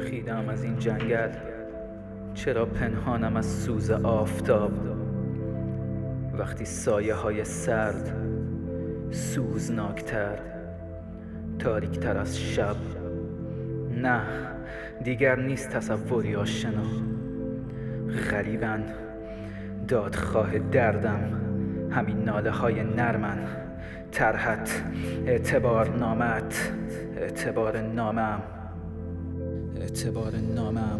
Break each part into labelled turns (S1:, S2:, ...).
S1: گرخیدم از این جنگل، چرا پنهانم از سوز آفتاب؟ وقتی سایه های سرد سوزناکتر، تاریکتر از شب، نه دیگر نیست تصوری آشنا. غریبن دادخواه دردم، همین ناله های نرمن، طرحت، اعتبار نامت، اعتبار نامم.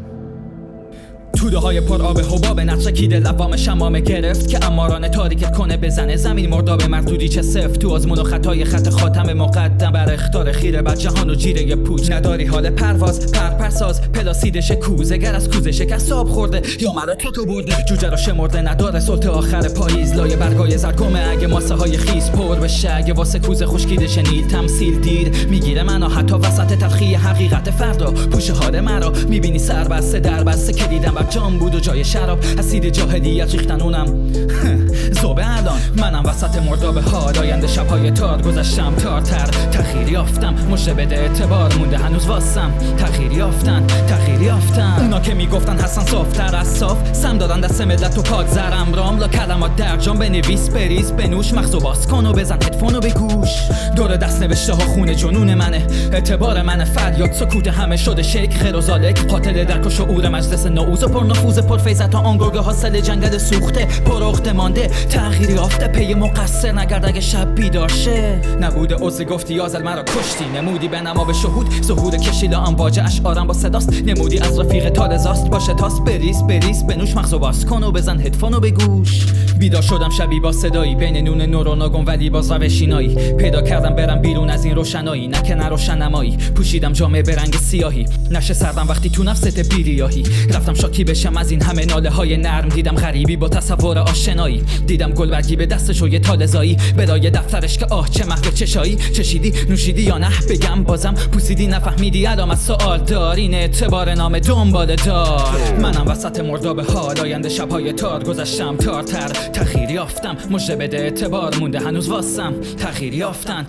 S2: توده های پر آب حباب نقشکیده لوام شمامه گرفت که امارانه تاریکت کنه بزنه زمین مرداب مردودی چه سفت تو آزمون و خطای خط خاتم مقدم بر اختار خیره بر جهان و جیره پوچ. نداری حال پرواز پرپرساز پلاسیدش کوزه گر از کوزه شکست آب خورده یا مرا تو برده جوجه رو شمرده نداره سلطه آخر پاییز لایه برگای زرگمه اگه ماسه های خیس پر بشه اگه واسه کوزه خشکیدش نیل تمثیل دیر میگیره منو حتی وسط تلخی حقیقت فردا پوشه های مرا میبینی سر بسته در بسته که دیدم جام بود و جای شراب اسید جاهلیت ریختن اونم زوبه الان منم وسط مرداب ها آینده شبهای تار گذشتم تارتر تغییر یافتم مژده بده اعتبار مونده هنوز واسم تغییر یافتن اونا که میگفتن حسن صافتر از صاف سم دادن دست ملت و پاک زرم رام لا کلمات در جام بنویس بریز بنوش مغزو باز کن و بزن هدفونو به گوش دور دست نوشته ها خونه جنون منه اعتبار منه فریاد سکوت همه شده شیک خیر و زالک قاتل درک و شعور مجلس نوز پر نفوذ پر فیضت ها آنگرگ حاصل جنگل سوخته پر عقده مانده تغییری یافته پی مقصر نگرد اگه شب بیدار شه نبوده عذر گفتی یازل مرا کشتی نمودی به نما به شهود ظهور کشیده امواج اشعارم با صداست نمودی از رفیق تالزاست باشه تاس بریز بنوش مغزو باز کن و بزن هدفونو به گوش بیدار شدم شبی با صدایی بین نون نوروناگون ولی باز روشینایی پیدا کردم برم بیرون از این روشنایی نه که روشنمایی پوشیدم جامعه به رنگ سیاهی نشه سردم وقتی تو نفست بیریاهی رفتم شاکی بشم از این همه ناله های نرم دیدم غریبی با تصور آشنایی دیدم گلبرگی به دستش و یه تالزایی بلای دفترش که آه چه محو چشایی چشیدی نوشیدی یا نه بگم بازم پوسیدی نفهمیدی علامت سوال دارین اعتبار نام دنبال دار منم وسط مرداب حال آینده شبهای تار گذشتم تارتر تغییر یافتم مژده بده اعتبار مونده هنوز واسم تغییر یافتن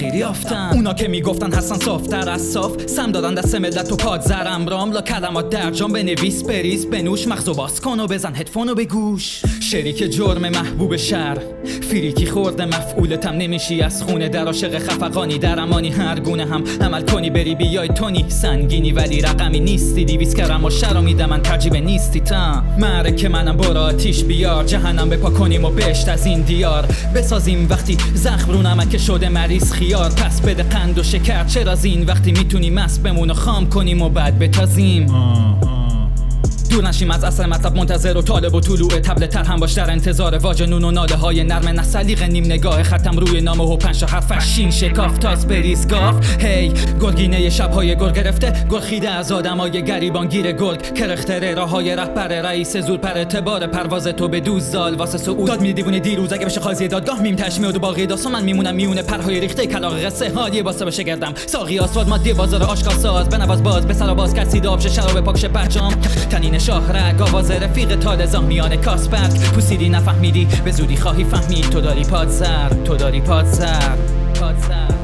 S2: اونا که میگفتن حسن صافتر از صاف سم دادن دست ملت و پاد زرم رام لا کلمات در جام بنویس بریز بنوش مغزو باز کن و بزن هدفونو به گوش شریک جرم محبوب شهر فریکی خورده مفعولتم نمیشی از خونه در عاشق خفقانی در امانی هر گونه هم عمل کنی بری بیای تونی سنگینی ولی رقمی نیستی 200 کرم و شرا میدم من ترجیب نیستی تا معرکه منم برا آتیش بیار جهنم بپا کنیم و بهشت از این دیار بسازیم وقتی زخم رو نمک شده مریض خیار پس بده قند و شکر چرا زین وقتی میتونیم مست بمون و خام کنیم و بعد بتازیم دور نشیم از اصل مطلب منتظر و طالب و طلوع تبل تر هم باش در انتظار واژه نون و ناله های نرم نسلیق نیم نگاه ختم روی نامه و 5 حرف شین شکاف تاس بریز گاف هی گرگینه شبهای گل گرفته گل خیده از آدمای گریبان گیر گرگ کرختره راهای رهبر رئیس زور پر اعتبار پرواز تو به دوزال واسه صعود داد می دیوونه دیروز اگه بشه خازی دادگاه میم تشمیاد و باقی داستان من میمونم میونه پرهای ریخته کلاغ قصه حالی واسه بشه گردم ساقی آسفالت مادی بازار آشکار ساز بنواز باز به سر باز کسی دابش شراب پاکش بچام تنین شاهرگ آواز رفیق تالزا میان کاسپرد پوسیدی نفهمیدی به زودی خواهی فهمید تو داری پادزر